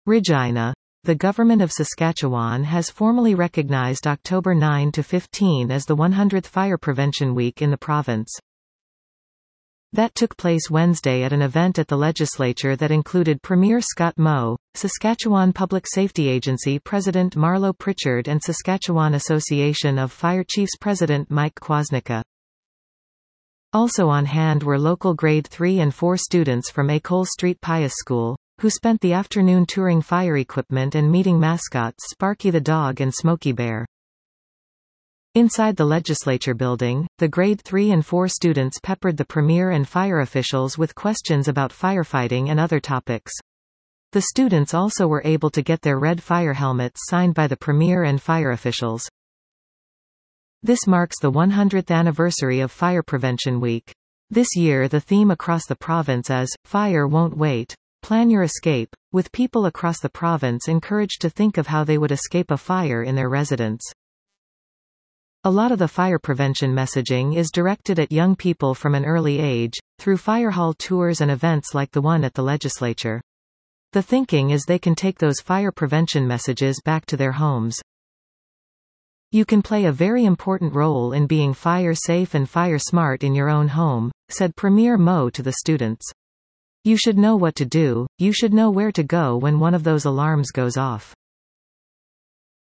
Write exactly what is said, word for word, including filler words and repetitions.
Regina. The Government of Saskatchewan has formally recognized October ninth to fifteenth as the one hundredth Fire Prevention Week in the province. That took place Wednesday at an event at the legislature that included Premier Scott Moe, Saskatchewan Public Safety Agency President Marlo Pritchard and Saskatchewan Association of Fire Chiefs President Mike Kwasnicka. Also on hand were local grade three and four students from École Street Pius School, who spent the afternoon touring fire equipment and meeting mascots Sparky the dog and Smokey Bear. Inside the legislature building, the grade three and four students peppered the premier and fire officials with questions about firefighting and other topics. The students also were able to get their red fire helmets signed by the premier and fire officials. This marks the one hundredth anniversary of Fire Prevention Week. This year the theme across the province is, Fire Won't Wait. Plan Your Escape, with people across the province encouraged to think of how they would escape a fire in their residence. A lot of the fire prevention messaging is directed at young people from an early age, through fire hall tours and events like the one at the legislature. The thinking is they can take those fire prevention messages back to their homes. You can play a very important role in being fire safe and fire smart in your own home, said Premier Moe to the students. You should know what to do, you should know where to go when one of those alarms goes off.